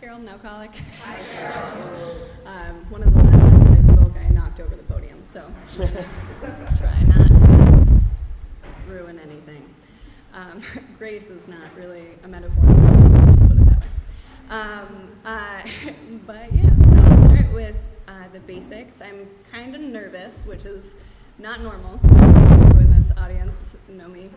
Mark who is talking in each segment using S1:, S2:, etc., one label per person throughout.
S1: Carol, an alcoholic. Hi, Carol. One of the last times I spoke, I knocked over the podium, so try not to ruin anything. Grace is not really a metaphor, let's put it that way. But yeah, so I'll start with the basics. I'm kind of nervous, which is not normal. People in this audience know me.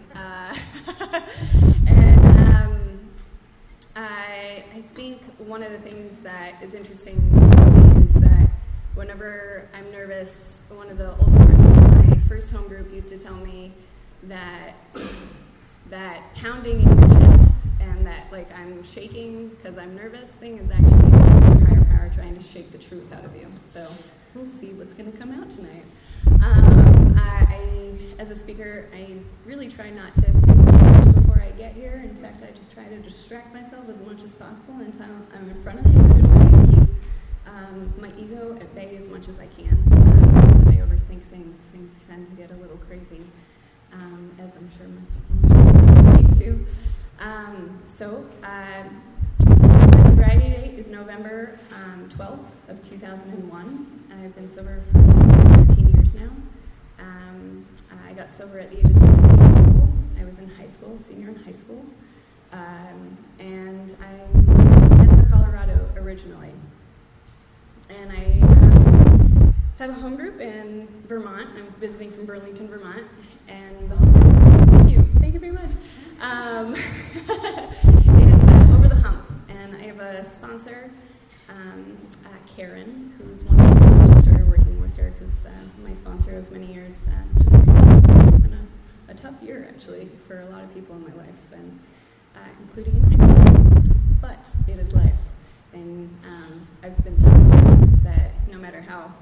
S1: I think one of the things that is interesting is that whenever I'm nervous, one of the older members of my first home group used to tell me that pounding in your chest and that like I'm shaking because I'm nervous thing is actually a higher power trying to shake the truth out of you. So we'll see what's going to come out tonight. As a speaker, I really try not to think too much before I get here. In fact, I just try to distract myself as much as possible until I'm in front of you to try and keep my ego at bay as much as I can. I overthink things. Things tend to get a little crazy, as I'm sure most of you too. My sobriety date is November 12th of 2001. I've been sober for 13 years now. I got sober at the age of 17 years old. I was in high school, senior in high school. And I live in Denver, Colorado originally. And I have a home group in Vermont. I'm visiting from Burlington, Vermont. And thank you very much. It's Over the Hump. And I have a sponsor, Karen, who's one of the people who just started working with her because my sponsor of many years just it's been a tough year actually for a lot of people in my life, and including mine. But it is life, and I've been told that no matter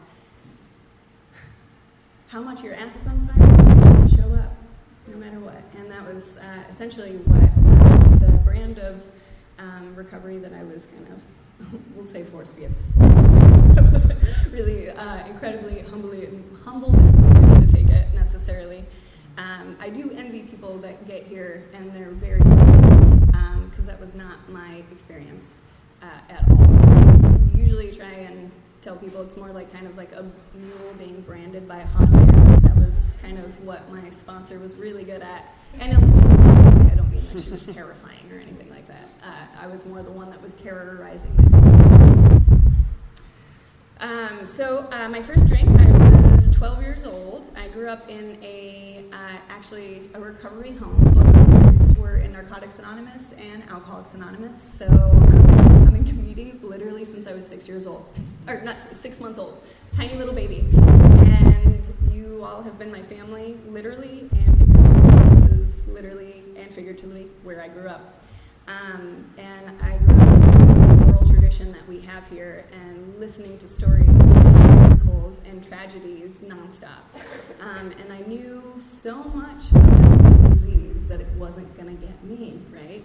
S1: how much your ass is on fire, you should show up, no matter what. And that was essentially what the brand of recovery that I was kind of, we'll say force-fed. I wasn't really incredibly humbled to take it necessarily. I do envy people that get here and they're very because that was not my experience at all. Usually try and tell people it's more like kind of like a mule being branded by a hot iron. That was kind of what my sponsor was really good at. And I don't mean that she was terrifying or anything like that. I was more the one that was terrorizing myself. My first drink, I was 12 years old. I grew up in actually a recovery home. Both parents were in Narcotics Anonymous and Alcoholics Anonymous. So I've been coming to meetings literally since I was 6 years old. Or not 6 months old. Tiny little baby. And you all have been my family, literally and figuratively. This is literally and figuratively where I grew up. And I grew up in the oral tradition that we have here and listening to stories, miracles, and tragedies nonstop. And I knew so much about this disease that it wasn't going to get me, right?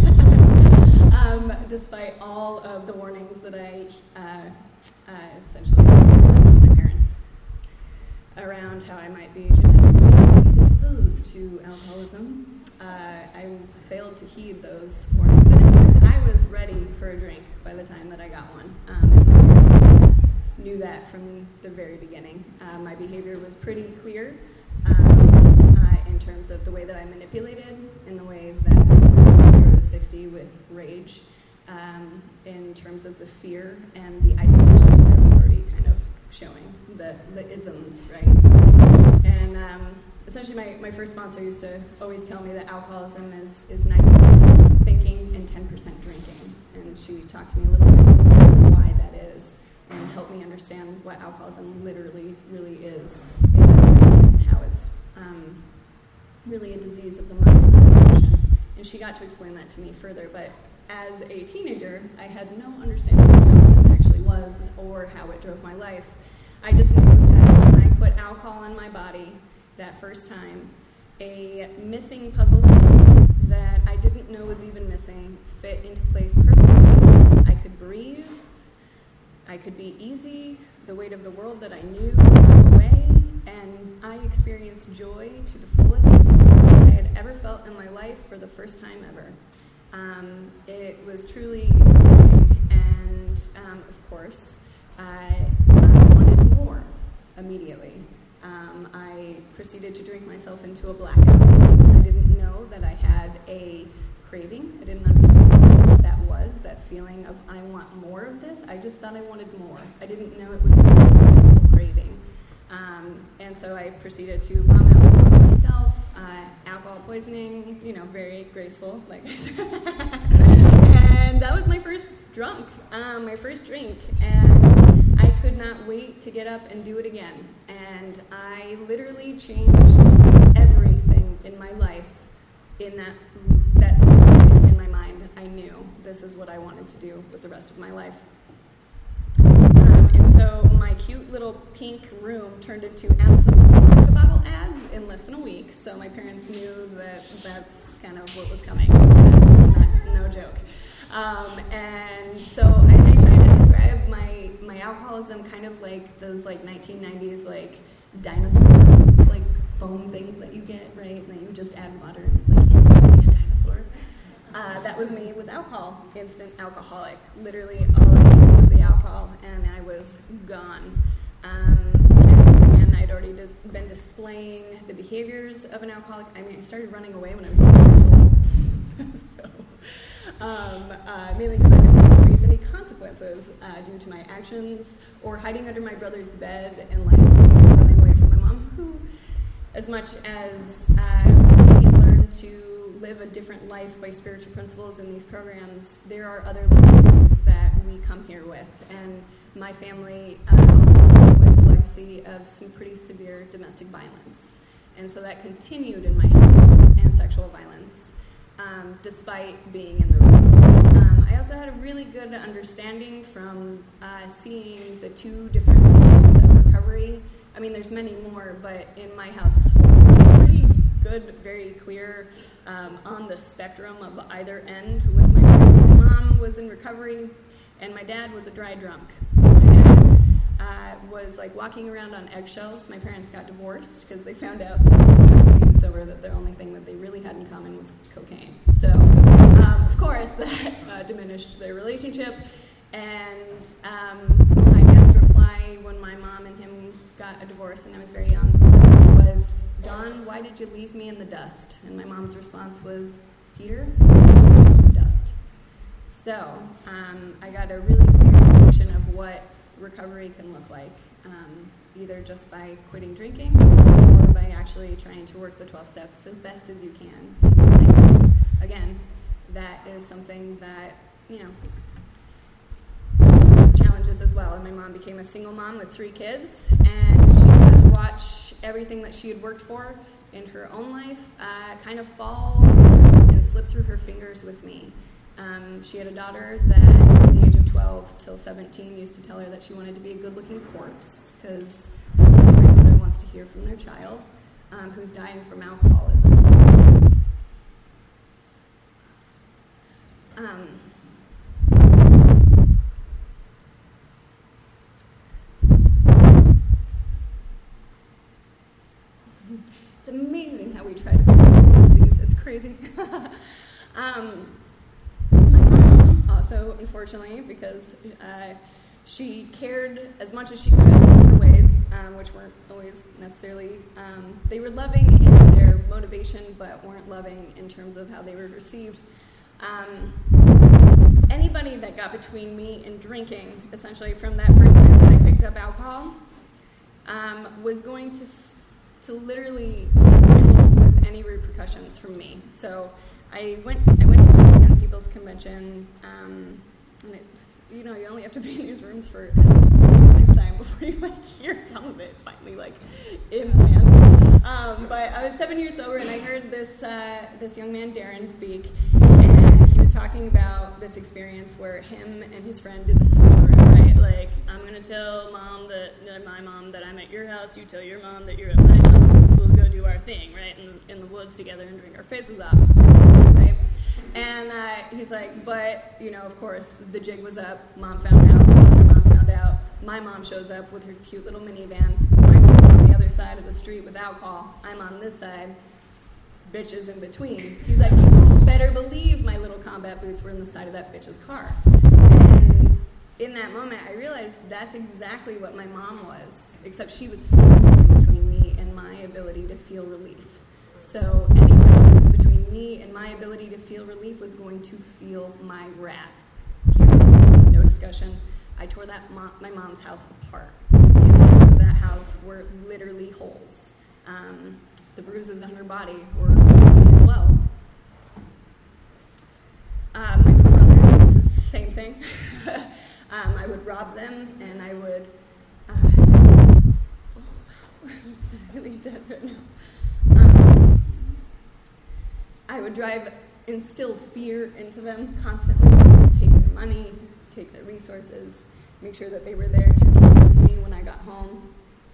S1: Despite all of the warnings that I essentially got from my parents around how I might be genetically disposed to alcoholism. I failed to heed those warnings. And in fact, I was ready for a drink by the time that I got one. Knew that from the very beginning. My behavior was pretty clear in terms of the way that I manipulated, in the way that I was 0 to 60 with rage, in terms of the fear and the isolation that was already kind of showing, the isms, right? And essentially my first sponsor used to always tell me that alcoholism is 90% thinking and 10% drinking. And she talked to me a little bit about why that is and helped me understand what alcoholism literally really is and how it's really a disease of the mind and perception. And she got to explain that to me further. But as a teenager, I had no understanding of what it actually was or how it drove my life. I just knew that when I put alcohol in my body that first time, a missing puzzle piece that I didn't know was even missing fit into place perfectly. I could breathe. I could be easy. The weight of the world that I knew went away, and I experienced joy to the fullest I had ever felt in my life for the first time ever. It was truly exhilarating, and And of course, I wanted more immediately. I proceeded to drink myself into a blackout. I didn't know that I had a craving. I didn't understand what that was, that feeling of I want more of this. I just thought I wanted more. I didn't know it was a physical craving. And so I proceeded to bomb out myself, alcohol poisoning, very graceful, like I said. And that was my first drink. And I could not wait to get up and do it again. And I literally changed everything in my life in that split second in my mind. I knew this is what I wanted to do with the rest of my life. And so my cute little pink room turned into absolute vodka bottle ads in less than a week. So my parents knew that that's kind of what was coming. No joke. And so I try to describe my alcoholism kind of like those 1990s dinosaur foam things that you get, right? That you just add water and it's instantly a dinosaur. That was me with alcohol, instant alcoholic. Literally all I needed was the alcohol and I was gone. And I'd already been displaying the behaviors of an alcoholic. I started running away when I was 10 years old. Mainly because I didn't face any consequences due to my actions, or hiding under my brother's bed and running away from my mom, who, as much as we learn to live a different life by spiritual principles in these programs, there are other legacies that we come here with. And my family also came with the legacy of some pretty severe domestic violence. And so that continued in my household, and sexual violence, despite being in the rooms. I also had a really good understanding from seeing the two different types of recovery. I mean, there's many more, but in my house, it was pretty good, very clear on the spectrum of either end with my parents. My mom was in recovery, and my dad was a dry drunk. My dad was walking around on eggshells. My parents got divorced because they found out being sober that the only thing that they really had in common was cocaine. So, of course, that diminished their relationship. And my dad's reply when my mom and him got a divorce and I was very young was, "Dawn, why did you leave me in the dust?" And my mom's response was, "Peter, it's the dust." So I got a really clear distinction of what recovery can look like, either just by quitting drinking or by actually trying to work the 12 steps as best as you can. Again, that is something that, challenges as well. And my mom became a single mom with 3 kids, and she had to watch everything that she had worked for in her own life kind of fall and slip through her fingers with me. She had a daughter that, from the age of 12 till 17, used to tell her that she wanted to be a good-looking corpse, because that's what every mother wants to hear from their child who's dying from alcoholism. It's amazing how we try to prevent disease. It's crazy. My mom also, unfortunately, because she cared as much as she could in other ways, which weren't always necessarily, they were loving in their motivation, but weren't loving in terms of how they were received. Anybody that got between me and drinking, essentially from that first time that I picked up alcohol, was going to literally deal with any repercussions from me. So I went to a young people's convention, and you only have to be in these rooms for a lifetime before you hear some of it finally in advance. But I was 7 years sober, and I heard this young man Darren speak, and he was talking about this experience where him and his friend did the switcheroo, right? I'm going to tell my mom that I'm at your house, you tell your mom that you're at my house, we'll go do our thing, right, in the woods together and drink our faces off, right? And he's like, but, of course, the jig was up, mom found out, my mom shows up with her cute little minivan, I'm on the other side of the street with alcohol, I'm on this side, bitches in between. He's like, you better believe my little combat boots were in the side of that bitch's car. And in that moment, I realized that's exactly what my mom was, except she was filtering between me and my ability to feel relief. So any difference between me and my ability to feel relief was going to feel my wrath. No discussion. I tore my mom's house apart. Inside of that house were literally holes. The bruises on her body were as well. My brothers, same thing. I would rob them, and I would. It's really dead right now. I would instill fear into them constantly, to take their money, take their resources, make sure that they were there to take care of me when I got home.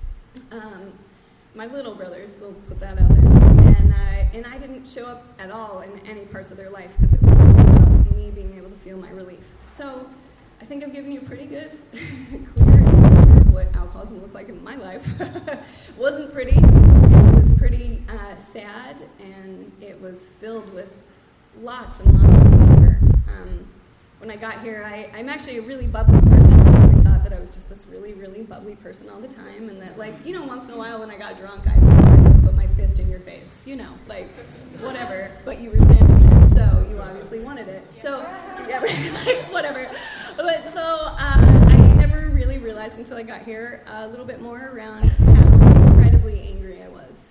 S1: My little brothers, we'll put that out there, and I didn't show up at all in any parts of their life because it was about me being able to feel my relief. So I think I've given you a pretty good, clear idea of what alcoholism looked like in my life. It wasn't pretty. It was pretty sad, and it was filled with lots and lots of anger. When I got here, I'm actually a really bubbly person. I always thought that I was just this really, really bubbly person all the time, and that, once in a while when I got drunk, I would put my fist in your face, whatever. But you were standing there, so you obviously wanted it. So, yeah, whatever. But so I never really realized until I got here a little bit more around how incredibly angry I was,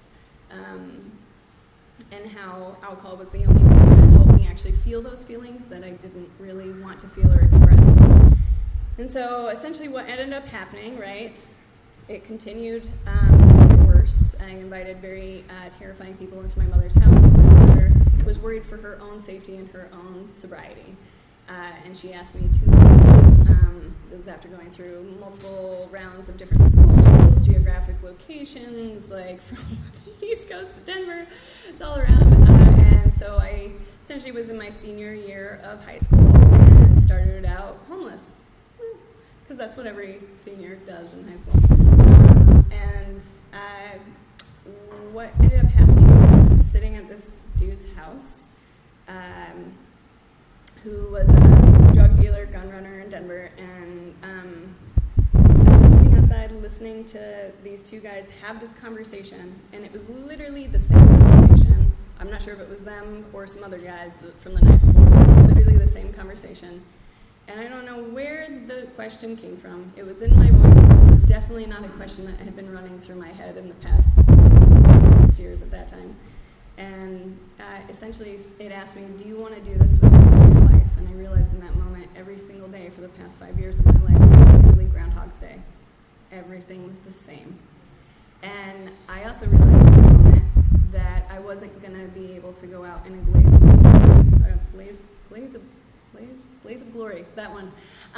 S1: and how alcohol was the only thing that helped me actually feel those feelings that I didn't really want to feel or express. And so essentially what ended up happening, right, it continued to get worse. I invited very terrifying people into my mother's house. My mother was worried for her own safety and her own sobriety. And she asked me to leave. This is after going through multiple rounds of different schools, geographic locations, from the East Coast to Denver. It's all around. And so I essentially was in my senior year of high school and started out homeless. Because that's what every senior does in high school. And what ended up happening was I was sitting at this dude's house, who was a drug dealer, gun runner in Denver, and I was sitting outside listening to these two guys have this conversation, and it was literally the same conversation. I'm not sure if it was them or some other guys from the night before. It was literally the same conversation. And I don't know where the question came from. It was in my voice. It was definitely not a question that had been running through my head in the past 6 years at that time. And essentially it asked me, do you want to do this for the rest of your life? And I realized in that moment, every single day for the past 5 years of my life was literally Groundhog's Day. Everything was the same. And I also realized in that moment that I wasn't going to be able to go out in a blaze of glory, that one.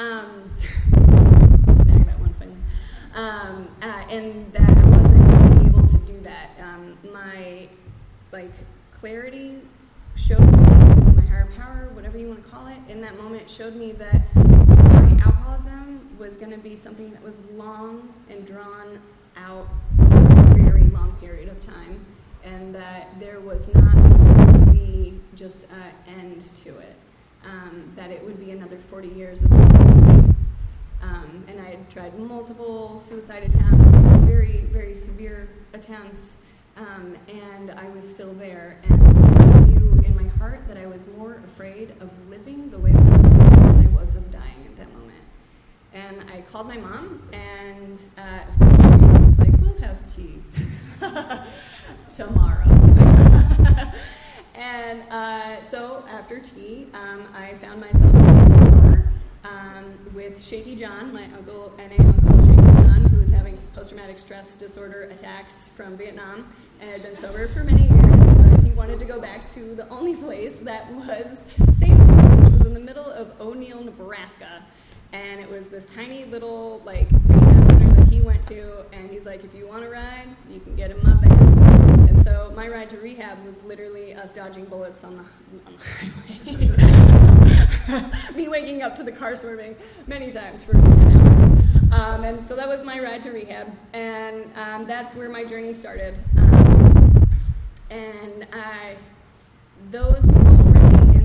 S1: Snag that one finally. And that I wasn't going to be able to do that. My clarity showed me, my higher power, whatever you want to call it, in that moment showed me that my alcoholism was going to be something that was long and drawn out a very long period of time, and that there was not going to be just an end to it, that it would be another 40 years of the same thing. And I had tried multiple suicide attempts, very, very severe attempts, and I was still there, and I knew in my heart that I was more afraid of living the way that I was living than I was of dying at that moment. And I called my mom, and of course she was like, we'll have tea tomorrow. And so after tea, I found myself in the bar with Shaky John, my uncle, N.A. uncle Shaky John, who was having post-traumatic stress disorder attacks from Vietnam and had been sober for many years, but he wanted to go back to the only place that was safe to him, which was in the middle of O'Neill, Nebraska. And it was this tiny little, rehab center that he went to, and he's like, if you want to ride, you can get in my van. And so my ride to rehab was literally us dodging bullets on the highway. Me waking up to the car swerving many times for 10 hours. And so that was my ride to rehab, and that's where my journey started. And those people really instilled in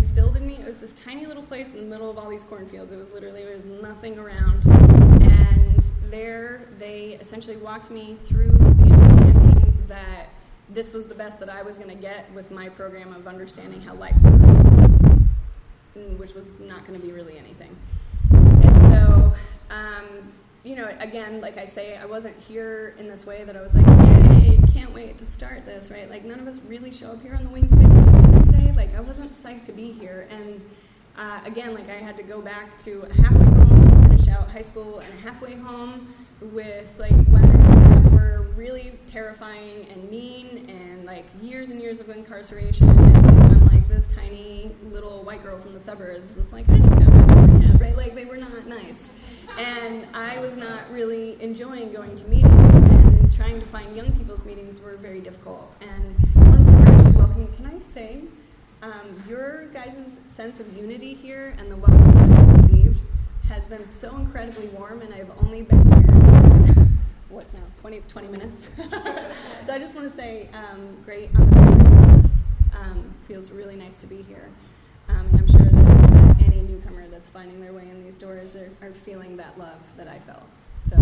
S1: me. It was this tiny little place in the middle of all these cornfields. It was literally, there was nothing around. And there they essentially walked me through the understanding that this was the best that I was going to get with my program of understanding how life works, which was not going to be really anything. And so, again, like I say, I wasn't here in this way that I was like, yay, can't wait to start this, right? Like, none of us really show up here on the wings of it, say. Like, I wasn't psyched to be here. And again, like, I had to go back to a halfway home, finish out high school, and a halfway home with, like, women that were really terrifying and mean, and, like, years and years of incarceration. And I'm, like, this tiny little white girl from the suburbs that's like, I don't know, right? Like, they were not nice. And I was not really enjoying going to meetings, and trying to find young people's meetings were very difficult. And once they were actually welcoming, can I say, your guys' sense of unity here and the welcome that I've received has been so incredibly warm, and I've only been here, what now, 20 minutes? So I just want to say, great on the this. Feels really nice to be here. And I'm sure that any newcomer that's finding their way in these doors are feeling that love that I felt. So,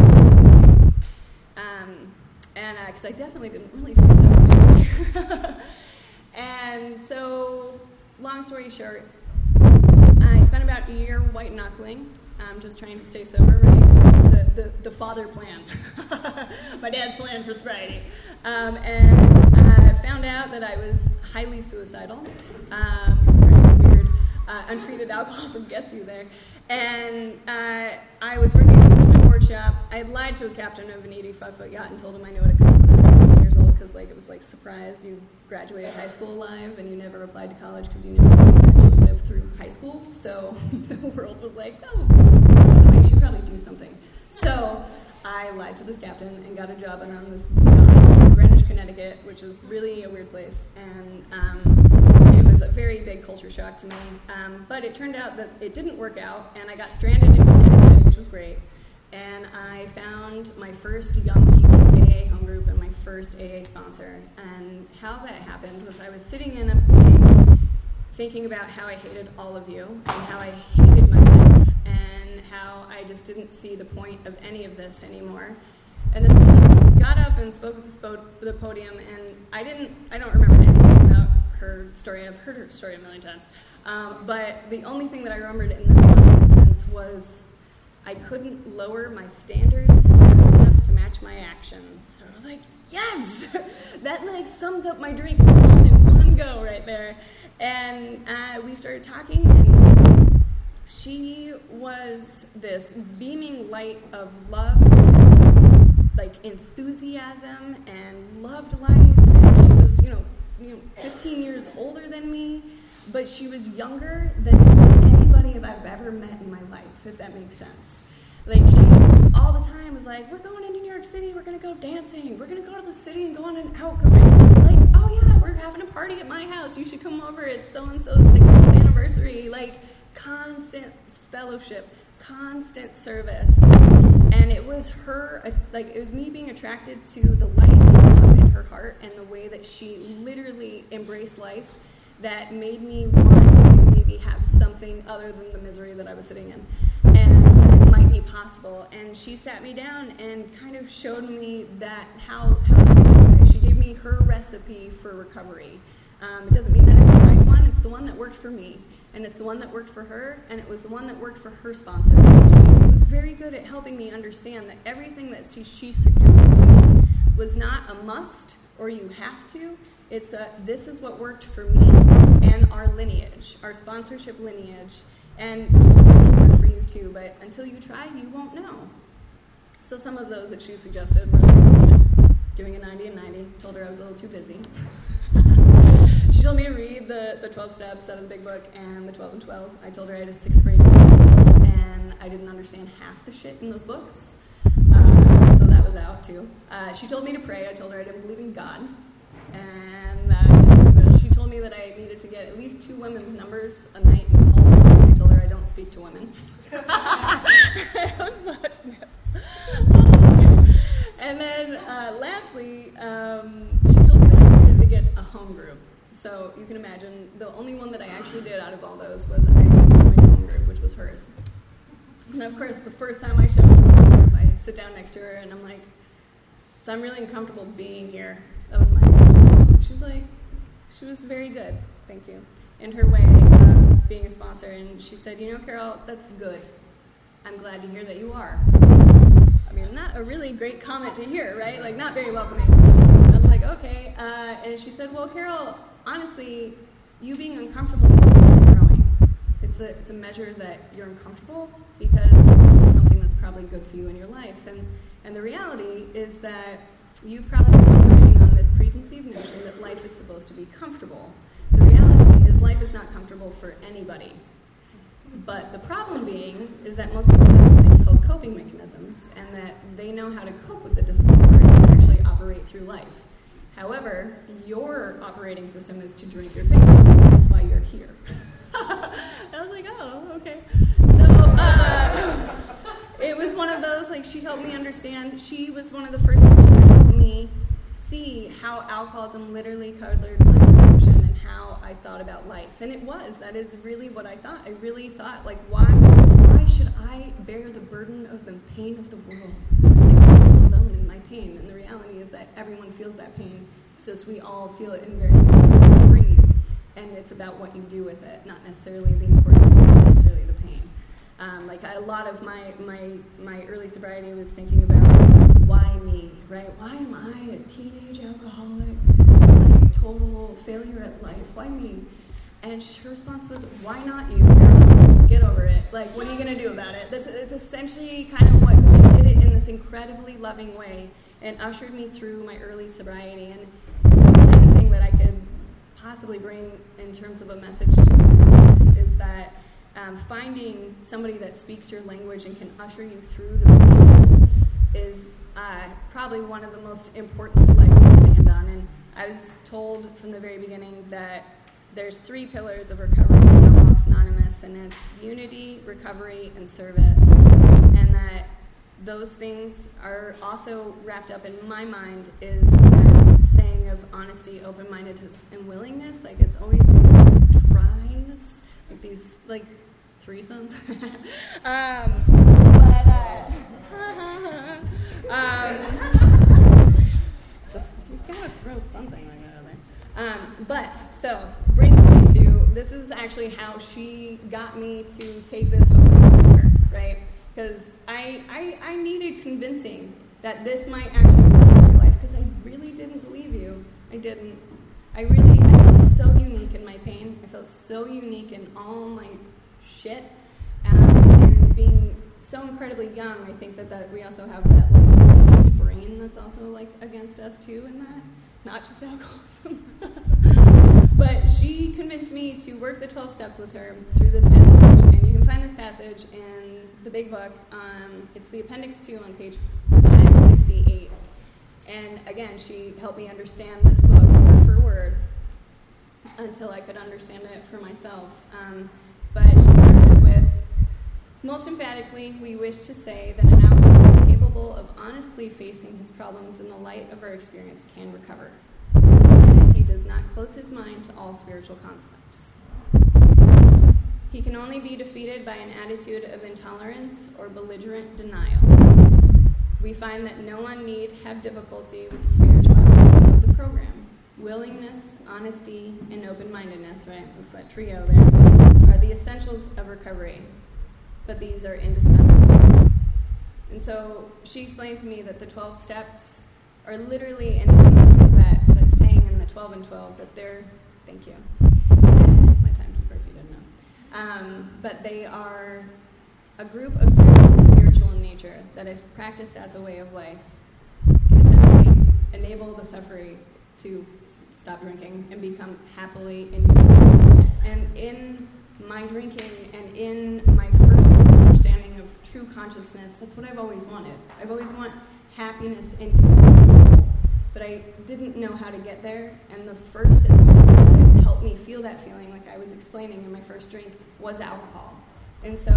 S1: because I definitely didn't really feel that. And so, long story short, I spent about a year white knuckling, just trying to stay sober, right? The father plan, my dad's plan for sobriety, and I found out that I was highly suicidal. Really weird. Untreated alcoholism gets you there. And I was working at a snowboard shop. I had lied to a captain of an 85-foot yacht and told him I knew how to cook when I was 17 years old, because it was like, surprise, you graduated high school alive and you never applied to college because you never actually lived through high school. So the world was like, oh, I should probably do something. So I lied to this captain and got a job around this yacht in Greenwich, Connecticut, which is really a weird place. And it was a very big culture shock to me. But it turned out that it didn't work out, and I got stranded in Connecticut, which was great. And I found my first young people AA home group and my first AA sponsor. And how that happened was I was sitting in a meeting thinking about how I hated all of you and how I hated my life and how I just didn't see the point of any of this anymore. And this woman got up and spoke at the podium, and I don't remember anything about her story. I've heard her story a million times. But the only thing that I remembered in this one instance was I couldn't lower my standards enough to match my actions. So I was like, yes! That sums up my drink in one go right there. And we started talking, and she was this beaming light of love, enthusiasm, and loved life. And she was, 15 years older than me, but she was younger than anybody I've ever met in my life, if that makes sense. She all the time was like, we're going into New York City, we're going to go dancing, we're going to go to the city and go on an outgoing. Oh yeah, we're having a party at my house, you should come over, it's so-and-so's 6th anniversary. Constant fellowship, constant service. And it was her, it was me being attracted to the light and love in her heart and the way that she literally embraced life that made me want to maybe have something other than the misery that I was sitting in. And it might be possible. And she sat me down and kind of showed me that how she gave me her recipe for recovery. It doesn't mean that it's the right one, it's the one that worked for me. And it's the one that worked for her, and it was the one that worked for her sponsor. She was very good at helping me understand that everything that she suggested to me was not a must or you have to. It's this is what worked for me and our lineage, our sponsorship lineage. And it will work for you too, but until you try, you won't know. So some of those that she suggested were doing a 90 and 90. Told her I was a little too busy. She told me to read the 12 steps out of the big book and the 12 and 12. I told her I had a 6th grade and I didn't understand half the shit in those books. So that was out too. She told me to pray. I told her I didn't believe in God. And she told me that I needed to get at least 2 women's numbers a night and call them. I told her I don't speak to women. That was such mess. And then lastly, she told me that I needed to get a home group. So you can imagine the only one that I actually did out of all those was I did my home group, which was hers. And of course, the first time I showed up to the home group, I sit down next to her and I'm like, so I'm really uncomfortable being here. That was my response. She's like, she was very good, thank you, in her way of being a sponsor. And she said, you know, Carol, that's good. I'm glad to hear that you are. I mean, not a really great comment to hear, right? Like, not very welcoming. I was like, okay. And she said, well, Carol, honestly, you being uncomfortable means that you're growing. It's a measure that you're uncomfortable because this is something that's probably good for you in your life. And the reality is that you've probably been operating on this preconceived notion that life is supposed to be comfortable. The reality is life is not comfortable for anybody. But the problem being is that most people have these things called coping mechanisms, and that they know how to cope with the discomfort and actually operate through life. However, your operating system is to drink your face out. That's why you're here. I was like, oh, okay. So it was one of those, like, she helped me understand. She was one of the first people to help me see how alcoholism literally colored my perception and how I thought about life. And that is really what I thought. I really thought, like, why should I bear the burden of the pain of the world? I'm so alone in my pain. And the reality is that everyone feels that pain. It's just we all feel it in very different degrees. And it's about what you do with it, not necessarily the importance, not necessarily the pain. A lot of my early sobriety was thinking about why me, right? Why am I a teenage alcoholic, like total failure at life? Why me? And her response was, why not you? Get over it. Like, what are you going to do about it? That's essentially kind of what she did it in this incredibly loving way and ushered me through my early sobriety. And if there was anything that I could possibly bring in terms of a message to folks is that finding somebody that speaks your language and can usher you through the pain is probably one of the most important legs to stand on. And I was told from the very beginning that there's 3 pillars of recovery in Alcoholics Anonymous, and it's unity, recovery, and service. And that those things are also wrapped up in my mind is that saying of honesty, open-mindedness, and willingness. Like, it's always tries, like these, like, threesomes. Just, you gotta throw something like that out there. So, brings me to, this is actually how she got me to take this over with her, right? Because I needed convincing that this might actually work in my life, because I really didn't believe you. I didn't. I felt so unique in my pain. I felt so unique in all my shit. And being so incredibly young, I think that we also have that like brain that's also like against us too in that. Not just alcoholism. But she convinced me to work the 12 steps with her through this passage. And you can find this passage in the big book. It's the appendix 2 on page 568. And again, she helped me understand this book word for word until I could understand it for myself. But she started with, most emphatically, we wish to say that an alcoholic capable of honestly facing his problems in the light of our experience can recover. And he does not close his mind to all spiritual concepts. He can only be defeated by an attitude of intolerance or belligerent denial. We find that no one need have difficulty with the spirituality of the program. Willingness, honesty, and open-mindedness, right? That's that trio there, are the essentials of recovery. But these are indispensable. And so she explained to me that the 12 steps are literally, and that saying in the 12 and 12, that they're, thank you. Here's my timekeeper if you didn't know. But they are a group of principles spiritual in nature that, if practiced as a way of life, can essentially enable the sufferer to stop drinking and become happily in use. And in my drinking and in my first understanding of true consciousness, that's what I've always wanted. I've always wanted happiness in use, but I didn't know how to get there. And the first and only thing that helped me feel that feeling, like I was explaining in my first drink, was alcohol. And so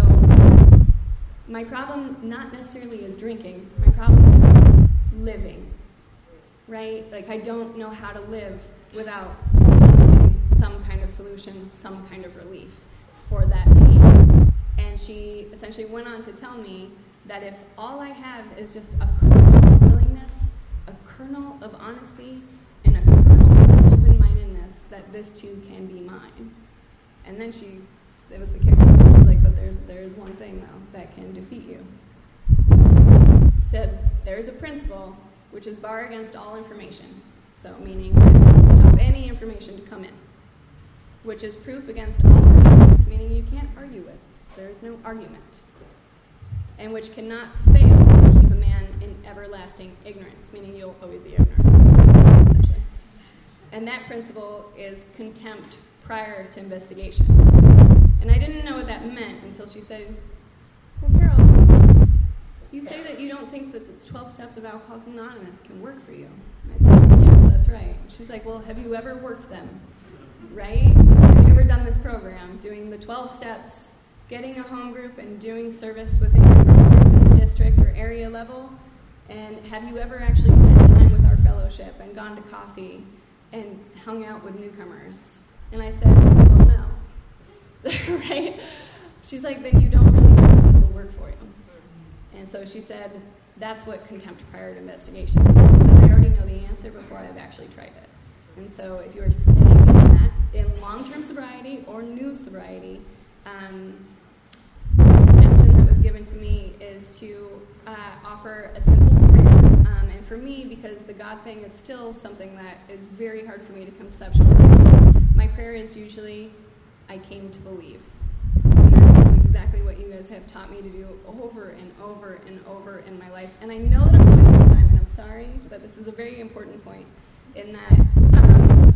S1: my problem not necessarily is drinking. My problem is living, right? Like, I don't know how to live without something. some kind of solution, some kind of relief for that pain. And she essentially went on to tell me that if all I have is just a kernel of willingness, a kernel of honesty, and a kernel of open-mindedness, that this too can be mine. And then it was the kicker. She was like, but there's one thing though that can defeat you. She said, there's a principle which is bar against all information. So meaning stop any information to come in, which is proof against all arguments, meaning you can't argue with. There is no argument. And which cannot fail to keep a man in everlasting ignorance, meaning you'll always be ignorant, essentially. And that principle is contempt prior to investigation. And I didn't know what that meant until she said, well, Carol, you say that you don't think that the 12 steps of Alcoholics Anonymous can work for you. And I said, yes, that's right. She's like, well, have you ever worked them? Right? Have you ever done this program, doing the 12 steps, getting a home group and doing service within your district or area level? And have you ever actually spent time with our fellowship and gone to coffee and hung out with newcomers? And I said, well, no. Right? She's like, then you don't really know if this will work for you. And so she said, that's what contempt prior to investigation is. I already know the answer before I've actually tried it. And so if you're sitting in that, in long-term sobriety or new sobriety, the suggestion that was given to me is to offer a simple prayer. And for me, because the God thing is still something that is very hard for me to conceptualize, my prayer is usually, I came to believe. And that's exactly what you guys have taught me to do over and over and over in my life. And I know that I'm going out of time, and I'm sorry, but this is a very important point in that,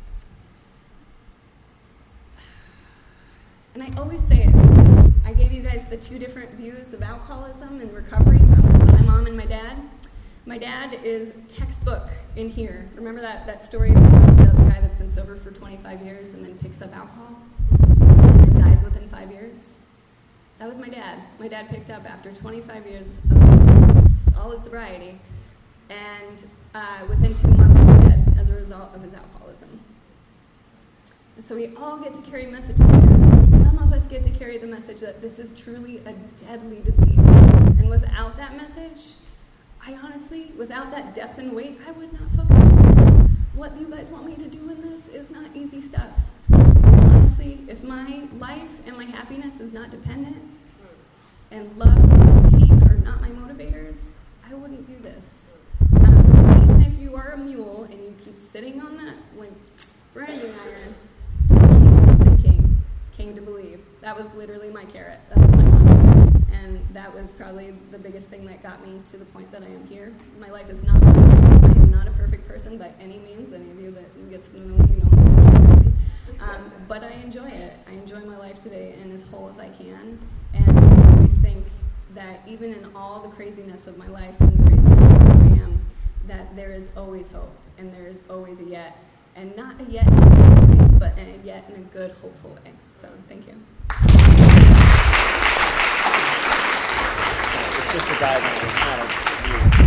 S1: and I always say it, because I gave you guys the two different views of alcoholism and recovery from my mom and my dad. My dad is textbook in here. Remember that story about the guy that's been sober for 25 years and then picks up alcohol and dies within 5 years? That was my dad. My dad picked up after 25 years of solid sobriety, and within 2 months he was dead as a result of his alcoholism. And so we all get to carry messages. Some of us get to carry the message that this is truly a deadly disease. And without that message, I honestly, without that depth and weight, I would not fucking know. What you guys want me to do in this is not easy stuff. Honestly, if my life and my happiness is not dependent, and love and pain are not my motivators, I wouldn't do this. So even if you are a mule and you keep sitting on that like branding iron, just keep thinking, came to believe. That was literally my carrot. That was my mom. And that was probably the biggest thing that got me to the point that I am here. My life is not perfect. I am not a perfect person by any means. Any of you that get to know me, you know. But I enjoy it. I enjoy my life today and as whole as I can. And I always think that even in all the craziness of my life and the craziness of who I am, that there is always hope and there is always a yet. And not a yet in a bad way, but a yet in a good, hopeful way. So, thank you.
S2: It's just a guideline. It's not a view.